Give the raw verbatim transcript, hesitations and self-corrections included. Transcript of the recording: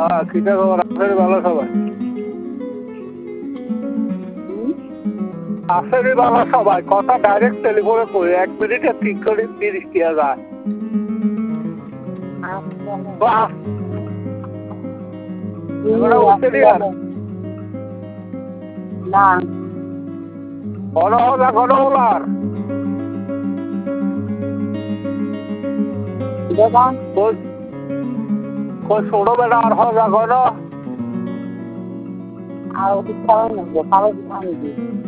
হ্যাঁ কিটা খবর আপনার ভালো সবাই আসেনি বাবা সবাই কথা ডাইরেক্ট টেলিফোনে করি এক মিনিটে তিন করে তিরিশ টিয়া যায় না ঘন হলা ঘন হলার দেখুন ছোট বেটা আর হজা ঘন আর ওদিক খাওয়াই না ভালো খাওয়াই